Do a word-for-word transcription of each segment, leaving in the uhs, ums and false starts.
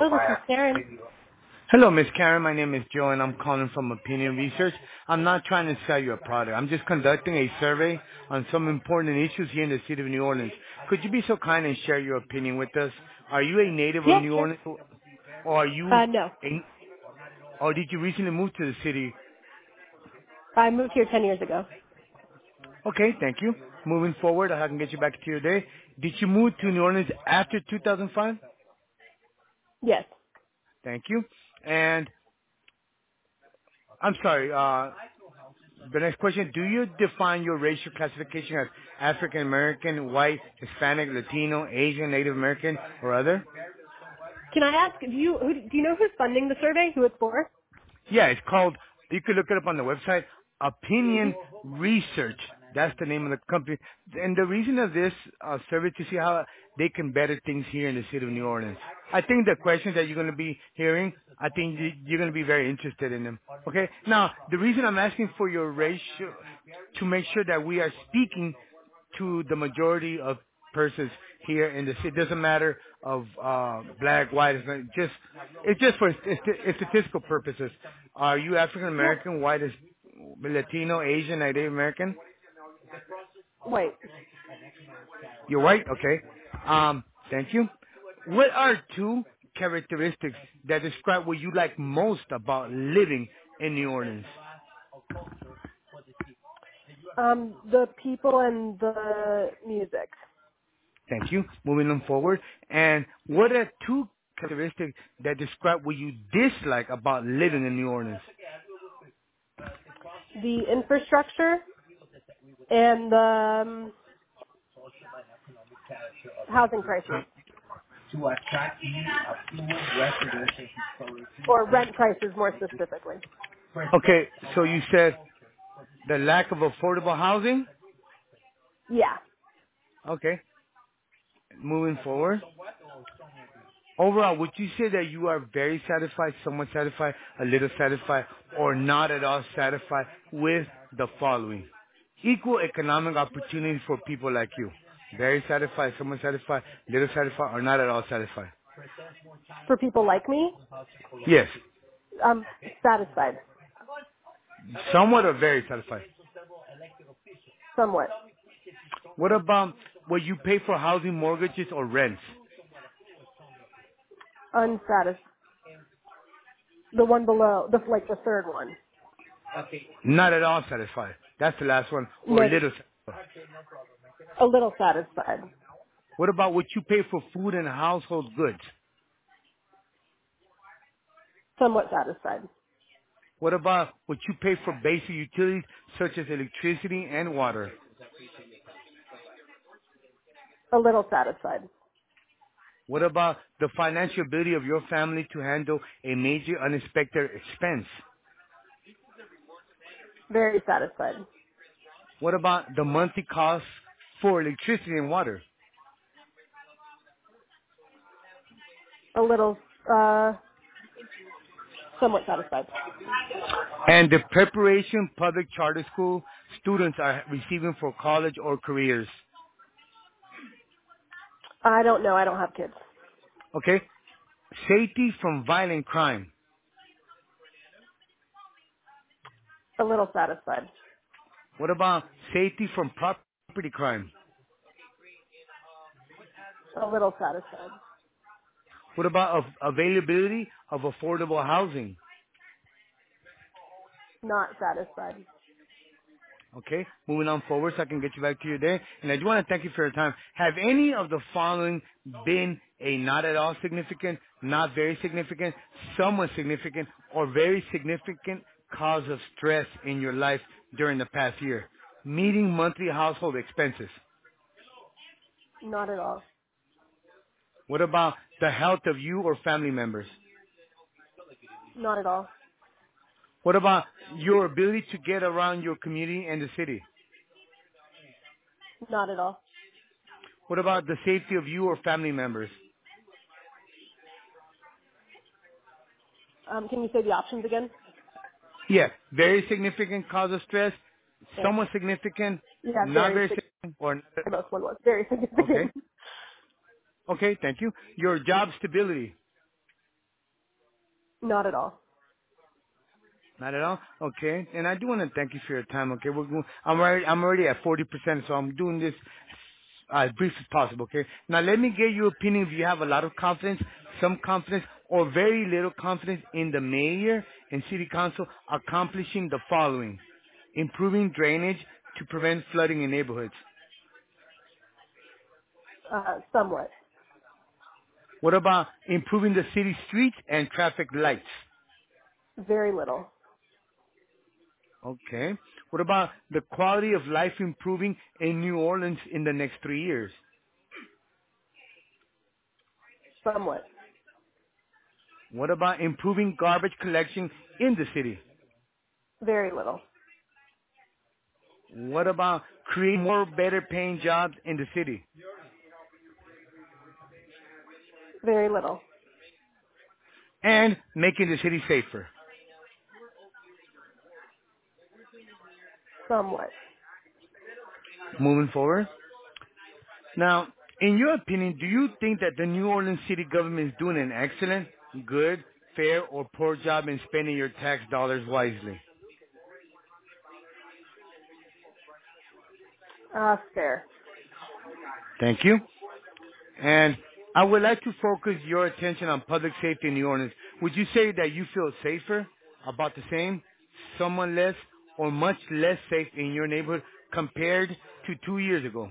Hello, this is Karen. Hello, Miss Karen. My name is Joe, and I'm calling from Opinion Research. I'm not trying to sell you a product. I'm just conducting a survey on some important issues here in the city of New Orleans. Could you be so kind and share your opinion with us? Are you a native of Yeah, New sure. Orleans, or are you Uh, no. a, or did you recently move to the city? I moved here ten years ago. Okay, thank you. Moving forward, I can get you back to your day. Did you move to New Orleans after two thousand five? Yes. Thank you. And I'm sorry. Uh, The next question, do you define your racial classification as African American, white, Hispanic, Latino, Asian, Native American, or other? Can I ask, do you, who, do you know who's funding the survey? Who it's for? Yeah, it's called, you could look it up on the website, Opinion Research. That's the name of the company. And the reason of this uh, survey to see how they can better things here in the city of New Orleans. I think the questions that you're going to be hearing, I think you- you're going to be very interested in them. Okay? Now, the reason I'm asking for your ratio, to make sure that we are speaking to the majority of persons here in the city. It doesn't matter of uh, black, white, it's not- just it's just for st- statistical purposes. Are you African Yeah. American, white, is Latino, Asian, Native American? Wait. You're white, okay. Um, thank you. What are two characteristics that describe what you like most about living in New Orleans? Um, the people and the music. Thank you. Moving on forward. And what are two characteristics that describe what you dislike about living in New Orleans? The infrastructure and the um, housing prices. Or rent prices more specifically. Okay, so you said the lack of affordable housing? Yeah. Okay, moving forward. Overall, would you say that you are very satisfied, somewhat satisfied, a little satisfied, or not at all satisfied with the following? Equal economic opportunities for people like you. Very satisfied, somewhat satisfied, little satisfied, or not at all satisfied? For people like me, Yes, I'm satisfied. somewhat or very satisfied. Somewhat. What about what you pay for housing mortgages or rents? Unsatisfied. The one below, the like the third one. Not at all satisfied. That's the last one, or Neg- little satisfied. a little satisfied. What about what you pay for food and household goods? Somewhat satisfied. What about what you pay for basic utilities such as electricity and water? A little satisfied. What about the financial ability of your family to handle a major unexpected expense? Very satisfied. What about the monthly costs for electricity and water? A little, uh, somewhat satisfied. And the preparation public charter school students are receiving for college or careers. I don't know. I don't have kids. Okay? Safety from violent crime. A little satisfied. What about safety from property crime? A little satisfied. What about av- availability of affordable housing? Not satisfied. Okay, moving on forward so I can get you back to your day. And I do want to thank you for your time. Have any of the following been a not at all significant, not very significant, somewhat significant, or very significant cause of stress in your life during the past year? Meeting monthly household expenses. Not at all. What about the health of you or family members? Not at all. What about your ability to get around your community and the city? Not at all. What about the safety of you or family members? Um, can you say the options again? Yeah, very significant cause of stress, Yeah. somewhat significant, Yeah, not very very significant. significant, or Most one was very okay, significant. okay, thank you. Your job stability, Not at all. Not at all? Okay. And I do want to thank you for your time, okay? We're, going- I'm already, I'm already at forty percent, so I'm doing this uh, as brief as possible, okay? Now let me get your opinion if you have a lot of confidence, some confidence, or very little confidence in the mayor and city council accomplishing the following. Improving drainage to prevent flooding in neighborhoods. Uh, somewhat. What about improving the city streets and traffic lights? Very little. Okay. What about the quality of life improving in New Orleans in the next three years? Somewhat. What about improving garbage collection in the city? Very little. What about creating more better paying jobs in the city? Very little. And making the city safer? Somewhat. Moving forward. Now, in your opinion, do you think that the New Orleans city government is doing an excellent, good, fair, or poor job in spending your tax dollars wisely? Uh, fair. Thank you. And I would like to focus your attention on public safety in New Orleans. Would you say that you feel safer, about the same, somewhat less, or much less safe in your neighborhood compared to two years ago?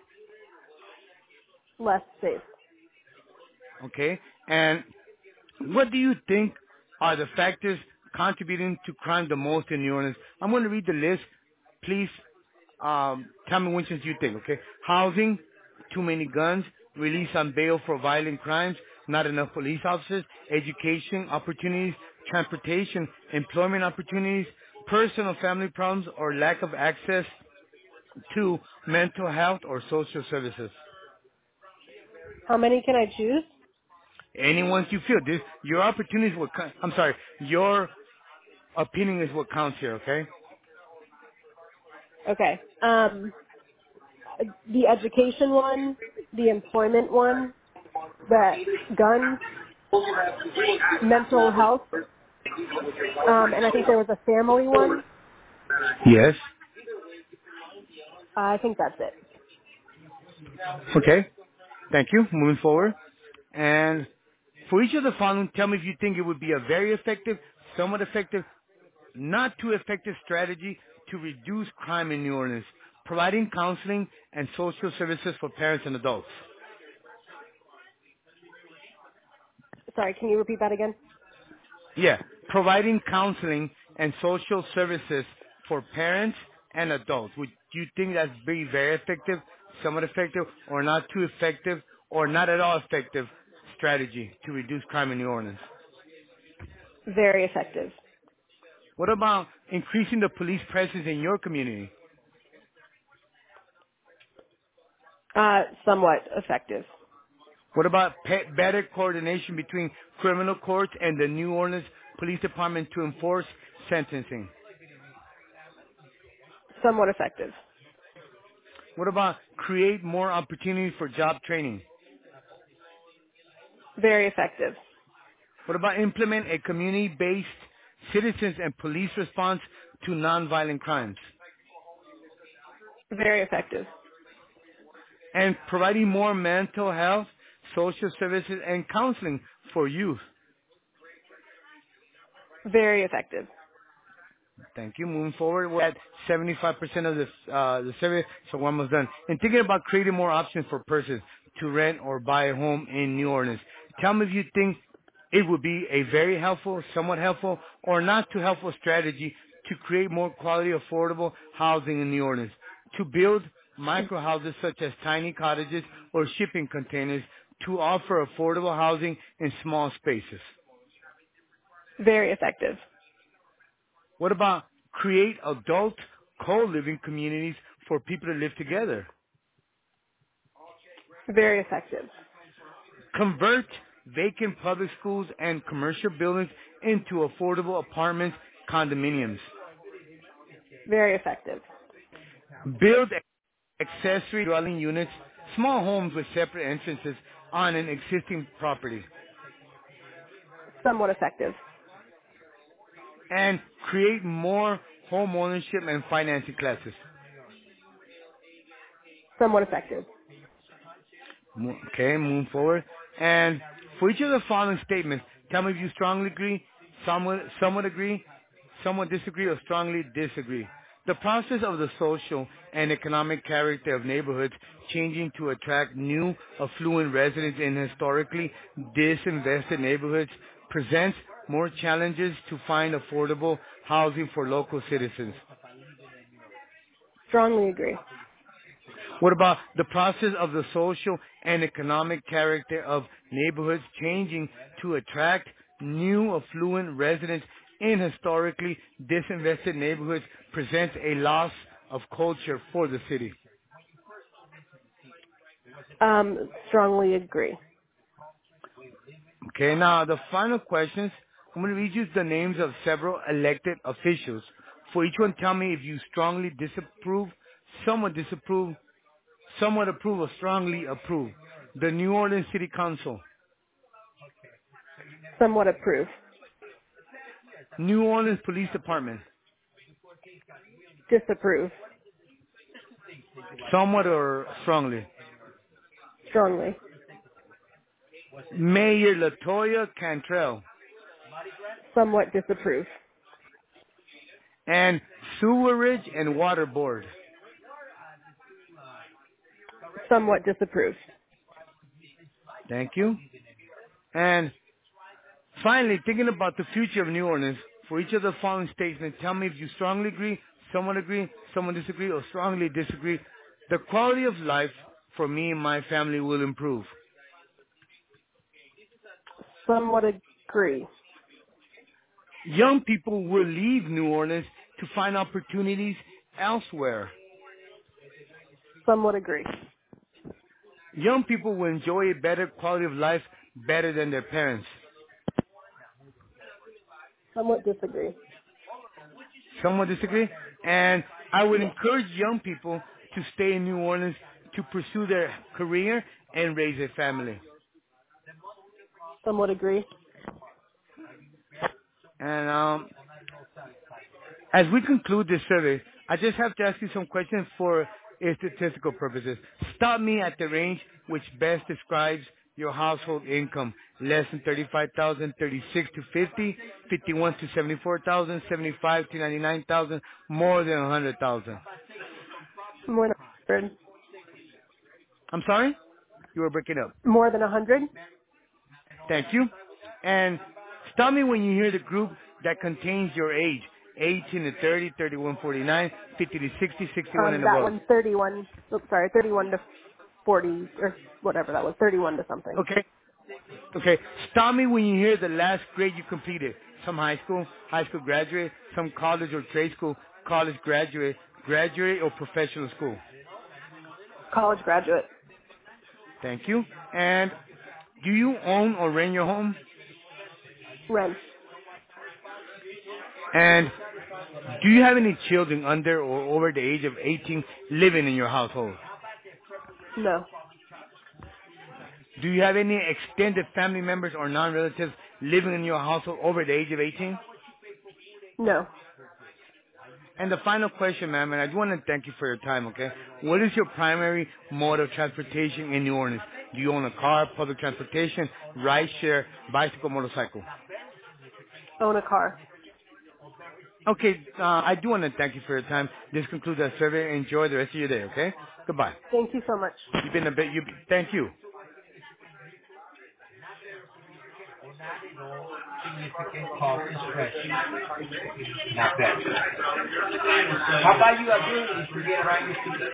Less safe. Okay? And what do you think are the factors contributing to crime the most in New Orleans? I'm going to read the list. Please um, tell me which ones you think, okay? Housing, too many guns, release on bail for violent crimes, not enough police officers, education opportunities, transportation, employment opportunities, personal family problems or lack of access to mental health or social services. How many can I choose? Any ones you feel. This, your opportunities will, co- I'm sorry, your opinion is what counts here, okay? Okay. Um, the education one, the employment one, the guns, mental health, um, and I think there was a family one. Yes. Uh, I think that's it. Okay. Thank you. Moving forward. And for each of the following, tell me if you think it would be a very effective, somewhat effective, not too effective strategy to reduce crime in New Orleans. Providing counseling and social services for parents and adults. Sorry, can you repeat that again? Yeah, providing counseling and social services for parents and adults. Would you think that's very, very effective, somewhat effective, or not too effective, or not at all effective strategy to reduce crime in New Orleans? Very effective. What about increasing the police presence in your community? Uh, somewhat effective. What about pe- better coordination between criminal courts and the New Orleans Police Department to enforce sentencing? Somewhat effective. What about create more opportunities for job training? Very effective. What about implement a community-based citizens and police response to nonviolent crimes? Very effective. And providing more mental health, social services, and counseling for youth. Very effective. Thank you. Moving forward, we're at seventy-five percent of this, uh, the survey, so we're almost done. And thinking about creating more options for persons to rent or buy a home in New Orleans. Tell me if you think it would be a very helpful, somewhat helpful, or not too helpful strategy to create more quality, affordable housing in New Orleans. To build micro houses such as tiny cottages or shipping containers to offer affordable housing in small spaces. Very effective. What about create adult co-living communities for people to live together? Very effective. Convert vacant public schools and commercial buildings into affordable apartments, condominiums. Very effective. Build accessory dwelling units, small homes with separate entrances on an existing property. Somewhat effective. and create more home ownership and financing classes. Somewhat effective. Mo- Okay, move forward. And for each of the following statements, tell me if you strongly agree, somewhat, somewhat agree, somewhat disagree, or strongly disagree. The process of the social and economic character of neighborhoods changing to attract new affluent residents in historically disinvested neighborhoods presents more challenges to find affordable housing for local citizens. Strongly agree. What about the process of the social and economic character of neighborhoods changing to attract new affluent residents in historically disinvested neighborhoods presents a loss of culture for the city? Um, strongly agree. Okay, now the final questions. I'm going to read you the names of several elected officials. For each one, tell me if you strongly disapprove, somewhat disapprove, somewhat approve, or strongly approve. The New Orleans City Council, Somewhat approve. New Orleans Police Department, Disapprove. somewhat or strongly. Strongly. Mayor Latoya Cantrell, Somewhat disapprove. and Sewerage and Water Board. Somewhat disapprove. Thank you. And finally, thinking about the future of New Orleans, for each of the following statements, tell me if you strongly agree, somewhat agree, somewhat disagree, or strongly disagree. The quality of life for me and my family will improve. Somewhat agree. Young people will leave New Orleans to find opportunities elsewhere. Somewhat agree. Young people will enjoy a better quality of life better than their parents. Somewhat disagree. Someone disagree? And I would encourage young people to stay in New Orleans to pursue their career and raise a family. Somewhat agree. And um, as we conclude this survey, I just have to ask you some questions for statistical purposes. Stop me at the range which best describes your household income. Less than thirty-five thousand, thirty-six to fifty, fifty-one to seventy-four thousand, seventy-five to ninety-nine thousand, more than one hundred thousand. More than a hundred. I'm sorry? You were breaking up. More than a hundred. Thank you. And tell me when you hear the group that contains your age, eighteen to thirty, thirty-one to forty-nine, fifty to sixty, sixty-one Um, and that above. one thirty-one. Oops, sorry, thirty-one to forty or whatever that was. Thirty-one to something. Okay? Okay. Stop me when you hear the last grade you completed. Some high school, high school graduate, some college or trade school, college graduate, graduate or professional school. College graduate. Thank you. And do you own or rent your home? Rent. And do you have any children under or over the age of eighteen living in your household? No. Do you have any extended family members or non-relatives living in your household over the age of eighteen? No. And the final question, ma'am, and I do want to thank you for your time, okay? What is your primary mode of transportation in New Orleans? Do you own a car, public transportation, ride share, bicycle, motorcycle? Own a car. Okay, uh, I do want to thank you for your time. This concludes our survey. Enjoy the rest of your day, okay? Goodbye. Thank you so much. You've been a bit, you, thank you. Significant cause of stress. Not that. How about you ability to get around your